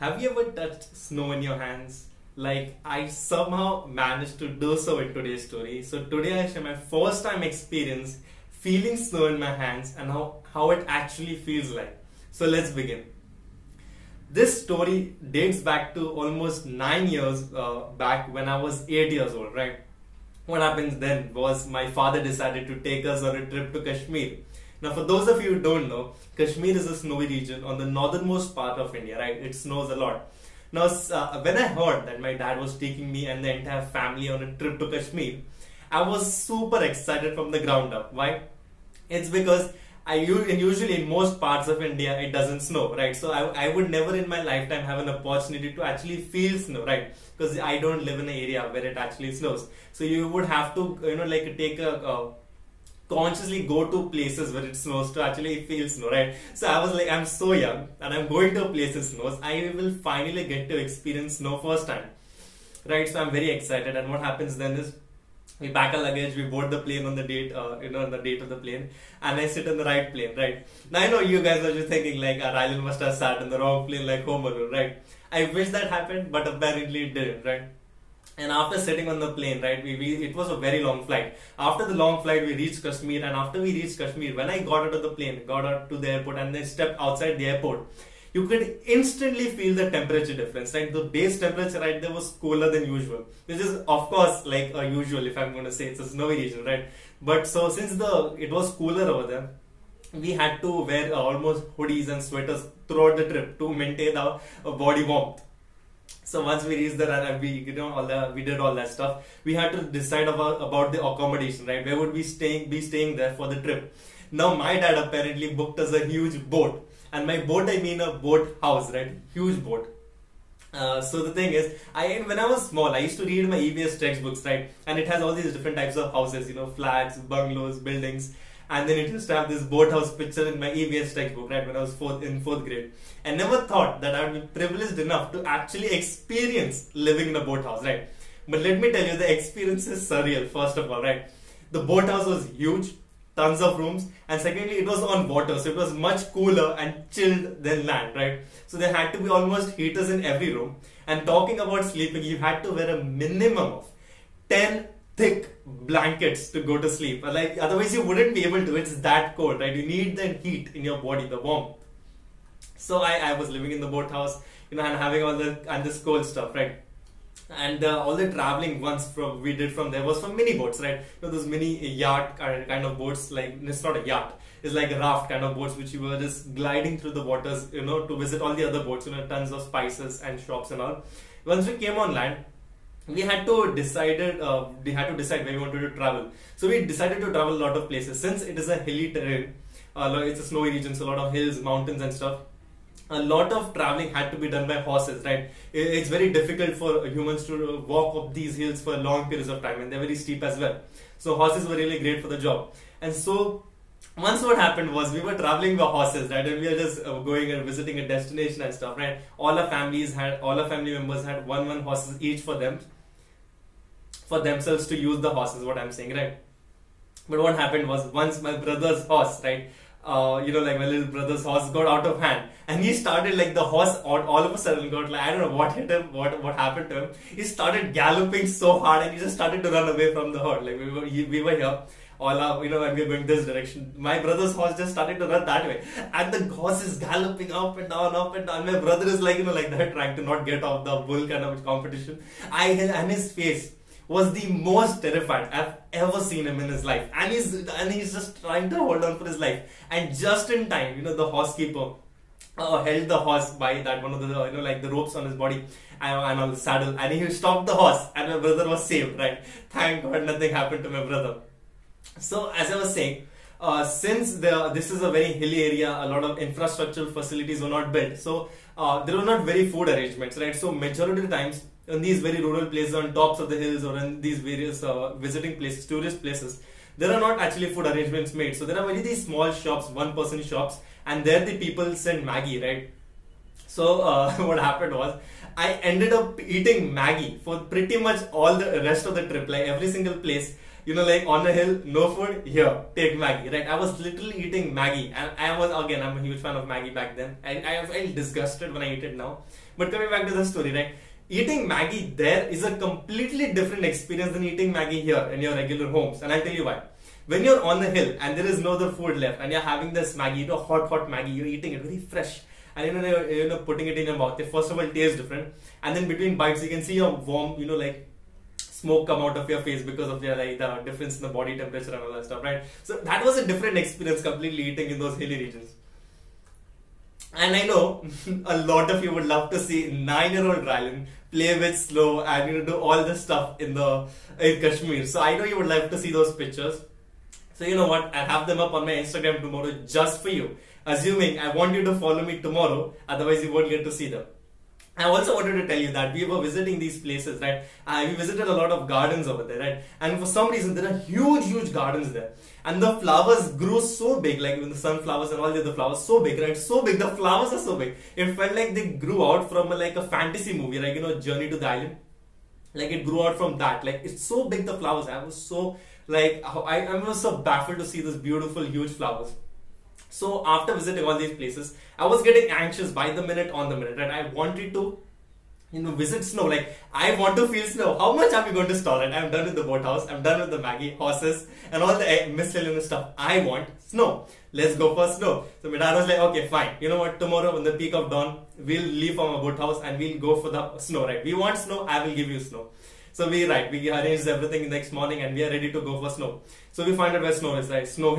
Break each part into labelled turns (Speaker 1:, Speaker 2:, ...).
Speaker 1: Have you ever touched snow in your hands? Like I somehow managed to do so in today's story. So today I share my first time experience feeling snow in my hands and how it actually feels like. So let's begin. This story dates back to almost 9 years back when I was 8 years old, right? What happens then was my father decided to take us on a trip to Kashmir. Now, for those of you who don't know, Kashmir is a snowy region on the northernmost part of India, right? It snows a lot. Now, when I heard that my dad was taking me and the entire family on a trip to Kashmir, I was super excited from the ground up. Why? It's because usually in most parts of India it doesn't snow, right? So I would never in my lifetime have an opportunity to actually feel snow, right? Because I don't live in an area where it actually snows. So you would have to take a consciously go to places where it snows to actually feel snow, right? So I was like, I'm so young and I'm going to a place that snows. I will finally get to experience snow first time, right? So I'm very excited. And what happens then is we pack our luggage, we board the plane on the date, on the date of the plane, and I sit in the right plane, right? Now I know you guys are just thinking like our island must have sat in the wrong plane like Home Alone, right? I wish that happened, but apparently it didn't, right? And after sitting on the plane, right, it was a very long flight. After the long flight, we reached Kashmir, and after we reached Kashmir, when I got out of the plane, got out to the airport, and then stepped outside the airport, you could instantly feel the temperature difference. Like the base temperature right there was cooler than usual, which is of course like usual if I'm going to say it's a snowy region, right? But so since it was cooler over there, we had to wear almost hoodies and sweaters throughout the trip to maintain our body warmth. So once we reached there and we did all that stuff, we had to decide about the accommodation, right? Where would we be staying there for the trip? Now my dad apparently booked us a huge boat. And by boat I mean a boat house, right? Huge boat. So the thing is, when I was small, I used to read my EVS textbooks, right? And it has all these different types of houses, flats, bungalows, buildings. And then it used to have this boathouse picture in my EVS textbook, right? When I was in fourth grade. I never thought that I would be privileged enough to actually experience living in a boathouse, right? But let me tell you, the experience is surreal, first of all, right? The boathouse was huge, tons of rooms, and secondly, it was on water, so it was much cooler and chilled than land, right? So there had to be almost heaters in every room. And talking about sleeping, you had to wear a minimum of 10 thick blankets to go to sleep. Like otherwise, you wouldn't be able to. It's that cold, right? You need the heat in your body, the warmth. So I was living in the boathouse, and having all this cold stuff, right? And all the traveling we did from there was from mini boats, right? Those mini yacht kind of boats, like it's not a yacht, it's like a raft kind of boats which you were just gliding through the waters, to visit all the other boats, tons of spices and shops and all. Once we came on land, we had to decide where we wanted to travel. So we decided to travel a lot of places since it is a hilly terrain. It's a snowy region, so a lot of hills, mountains and stuff. A lot of traveling had to be done by horses, right? It's very difficult for humans to walk up these hills for long periods of time, and they're very steep as well. So horses were really great for the job. And so once what happened was we were traveling by horses, right? And we were just going and visiting a destination and stuff, right? All our family members had one horses each for themselves to use the horses, what I'm saying, right? But what happened was once my brother's horse, right? Like my little brother's horse got out of hand, and he started like the horse all of a sudden got like, I don't know what hit him, what happened to him. He started galloping so hard, and he just started to run away from the herd. Like we were here, all our, and we were going this direction. My brother's horse just started to run that way, and the horse is galloping up and down, up and down. My brother is like like that, trying to not get off the bull kind of competition. And his face was the most terrified I've ever seen him in his life, and he's just trying to hold on for his life. And just in time, the horse keeper held the horse by that one of the like the ropes on his body and on the saddle, and he stopped the horse, and my brother was saved, right? Thank God nothing happened to my brother. So as I was saying, since this is a very hilly area, a lot of infrastructural facilities were not built, so there were not very food arrangements, right? So majority of the times in these very rural places on tops of the hills or in these various visiting places, tourist places, there are not actually food arrangements made. So there are these small shops, one-person shops, and there the people send Maggie, right? So what happened was I ended up eating Maggie for pretty much all the rest of the trip. Like every single place, like on a hill, no food, here, take Maggie, right? I was literally eating Maggie, and I'm a huge fan of Maggie back then. I felt disgusted when I eat it now. But coming back to the story, right? Eating Maggie there is a completely different experience than eating Maggie here in your regular homes, and I'll tell you why. When you're on the hill and there is no other food left, and you're having this Maggie, hot Maggie, you're eating it very fresh, and putting it in your mouth. It first of all tastes different, and then between bites you can see a warm, like smoke come out of your face because of the difference in the body temperature and all that stuff, right? So that was a different experience completely eating in those hilly regions. And I know a lot of you would love to see 9-year-old Rylan play with snow and do all this stuff in Kashmir. So I know you would love to see those pictures. So you know what? I'll have them up on my Instagram tomorrow just for you. Assuming I want you to follow me tomorrow, otherwise you won't get to see them. I also wanted to tell you that we were visiting these places, right? We visited a lot of gardens over there, right? And for some reason, there are huge gardens there. And the flowers grew so big, like when the sunflowers and all the other flowers, so big, right? So big, the flowers are so big. It felt like they grew out from like a fantasy movie, like, Journey to the Island. Like it grew out from that. Like it's so big, the flowers. I was so, I was so baffled to see this beautiful, huge flowers. So after visiting all these places, I was getting anxious by the minute on the minute, right? I wanted to, visit snow. Like I want to feel snow. How much are we going to store it? I'm done with the boathouse. I'm done with the Maggie, horses, and all the miscellaneous stuff. I want snow. Let's go for snow. So my dad was like, okay, fine. You know what? Tomorrow, in the peak of dawn, we'll leave from our boathouse and we'll go for the snow, right? We want snow. I will give you snow. So we arranged everything the next morning and we are ready to go for snow. So we find out where snow is, right? Snow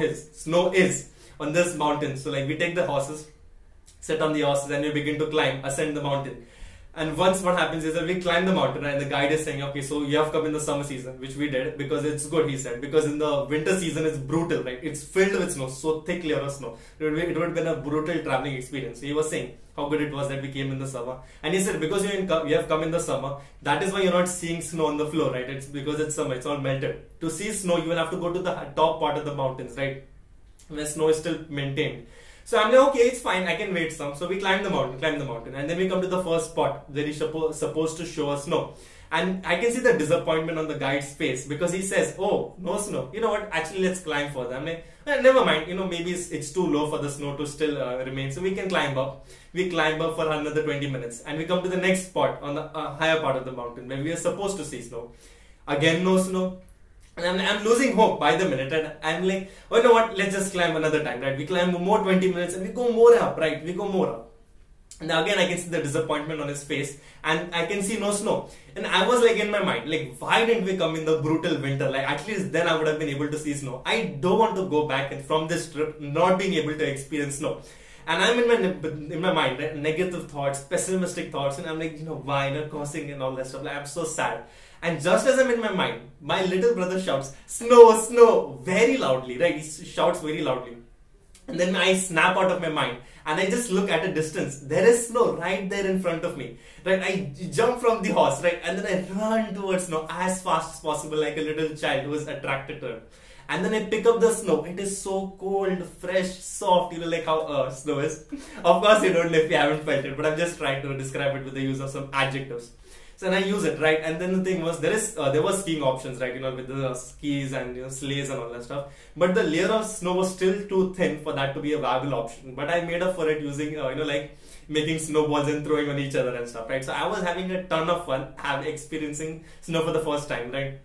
Speaker 1: is on this mountain. So like we take the horses, sit on the horses, and we begin to ascend the mountain. And once what happens is that we climb the mountain, right? And the guide is saying, okay, so you have come in the summer season, which we did because it's good, he said, because in the winter season it's brutal, right? It's filled with snow, so thick layer of snow. It would have been a brutal traveling experience. So he was saying how good it was that we came in the summer. And he said, because you have come in the summer, that is why you're not seeing snow on the floor, right? It's because it's summer, it's all melted. To see snow, you will have to go to the top part of the mountains, right? Where snow is still maintained. So I'm like, okay, it's fine, I can wait some. So we climb the mountain, and then we come to the first spot where he's supposed to show us snow. And I can see the disappointment on the guide's face because he says, oh, no snow. You know what, actually let's climb further. I'm like, never mind, maybe it's too low for the snow to still remain. So we can climb up. We climb up for another 20 minutes. And we come to the next spot on the higher part of the mountain where we are supposed to see snow. Again, no snow. And I'm losing hope by the minute, and I'm like, oh, you know what, let's just climb another time, right? We climb more 20 minutes and we go more up, right? We go more up. And again, I can see the disappointment on his face and I can see no snow. And I was like in my mind, like, why didn't we come in the brutal winter? Like, at least then I would have been able to see snow. I don't want to go back and from this trip not being able to experience snow. And I'm in my mind, right? Negative thoughts, pessimistic thoughts, and I'm like, why not causing and all that stuff. Like, I'm so sad. And just as I'm in my mind, my little brother shouts, snow, snow, very loudly, right? He shouts very loudly. And then I snap out of my mind and I just look at a distance. There is snow right there in front of me, right? I jump from the horse, right? And then I run towards snow as fast as possible, like a little child who is attracted to it. And then I pick up the snow. It is so cold, fresh, soft, like how snow is. Of course, you don't know if you haven't felt it, but I'm just trying to describe it with the use of some adjectives. So then I use it, right? And then the thing was, there were skiing options, right? With the skis and sleighs and all that stuff. But the layer of snow was still too thin for that to be a viable option. But I made up for it using, like making snowballs and throwing on each other and stuff, right? So I was having a ton of fun, experiencing snow for the first time, right?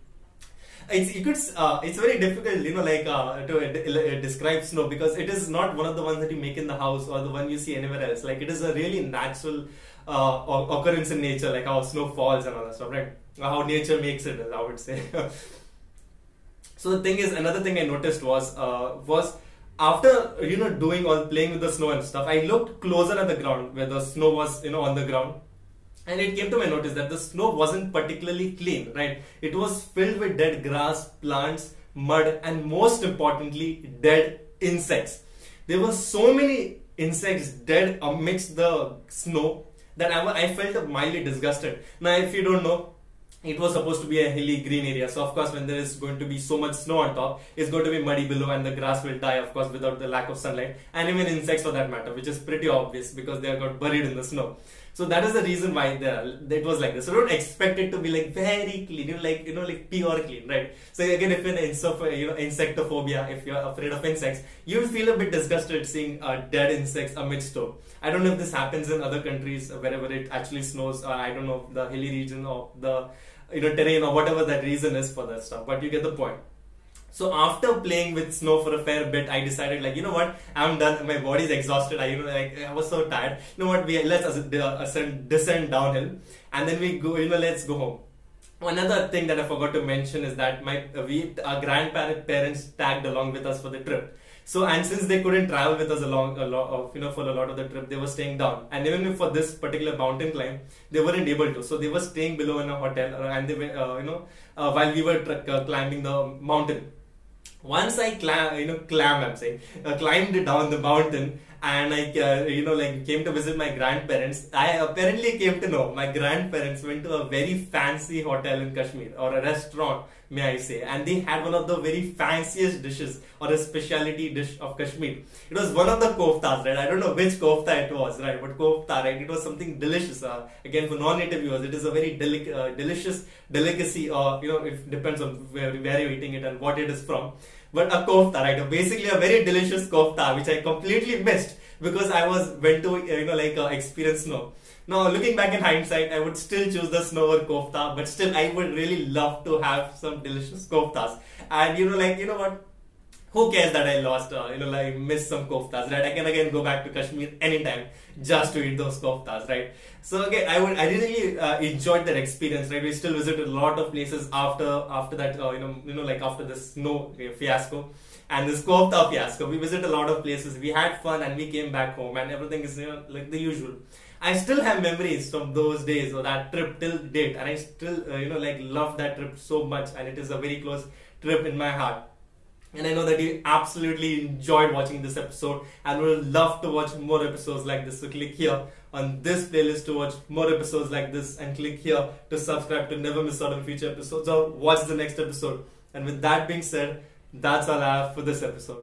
Speaker 1: It's very difficult, to describe snow because it is not one of the ones that you make in the house or the one you see anywhere else. Like, it is a really natural occurrence in nature, like how snow falls and all that stuff, right? How nature makes it, I would say. So the thing is, another thing I noticed was after playing with the snow and stuff, I looked closer at the ground where the snow was on the ground. And it came to my notice that the snow wasn't particularly clean, right? It was filled with dead grass, plants, mud, and most importantly, dead insects. There were so many insects dead amidst the snow that I felt mildly disgusted. Now, if you don't know, it was supposed to be a hilly green area. So, of course, when there is going to be so much snow on top, it's going to be muddy below and the grass will die, of course, without the lack of sunlight. And even insects for that matter, which is pretty obvious because they got buried in the snow. So that is the reason why it was like this. So don't expect it to be like very clean, like pure clean, right? So again, if you're insectophobia, if you're afraid of insects, you will feel a bit disgusted seeing dead insects amidst snow. I don't know if this happens in other countries wherever it actually snows. I don't know the hilly region or the terrain or whatever that reason is for that stuff, but you get the point. So after playing with snow for a fair bit, I decided like, you know what, I'm done. My body's exhausted. I was so tired. You know what, let's descend downhill, and then we go. Let's go home. Another thing that I forgot to mention is that our grandparents tagged along with us for the trip. So, and since they couldn't travel with us for a lot of the trip, they were staying down. And even for this particular mountain climb, they weren't able to. So they were staying below in a hotel, and they were, while we were climbing the mountain. Once I climbed down the mountain, and I came to visit my grandparents. I apparently came to know my grandparents went to a very fancy hotel in Kashmir, or a restaurant, may I say, and they had one of the very fanciest dishes, or a specialty dish of Kashmir. It was one of the koftas, right? I don't know which kofta it was, right? But kofta, right? It was something delicious. Again, for non-native viewers, it is a very delicious delicacy, or it depends on where you're eating it and what it is from. But a kofta, right? Basically a very delicious kofta, which I completely missed because I went to experience snow. Now, looking back in hindsight, I would still choose the snow over kofta, but still I would really love to have some delicious koftas. And what? Who cares that I lost, missed some koftas, right? I can again go back to Kashmir anytime just to eat those koftas, right? So again, I really enjoyed that experience, right? We still visited a lot of places after that, after this snow fiasco and this kofta fiasco. We visited a lot of places. We had fun and we came back home, and everything is like the usual. I still have memories from those days or that trip till date, and I still love that trip so much, and it is a very close trip in my heart. And I know that you absolutely enjoyed watching this episode and would love to watch more episodes like this. So click here on this playlist to watch more episodes like this, and click here to subscribe to never miss out on future episodes or watch the next episode. And with that being said, that's all I have for this episode.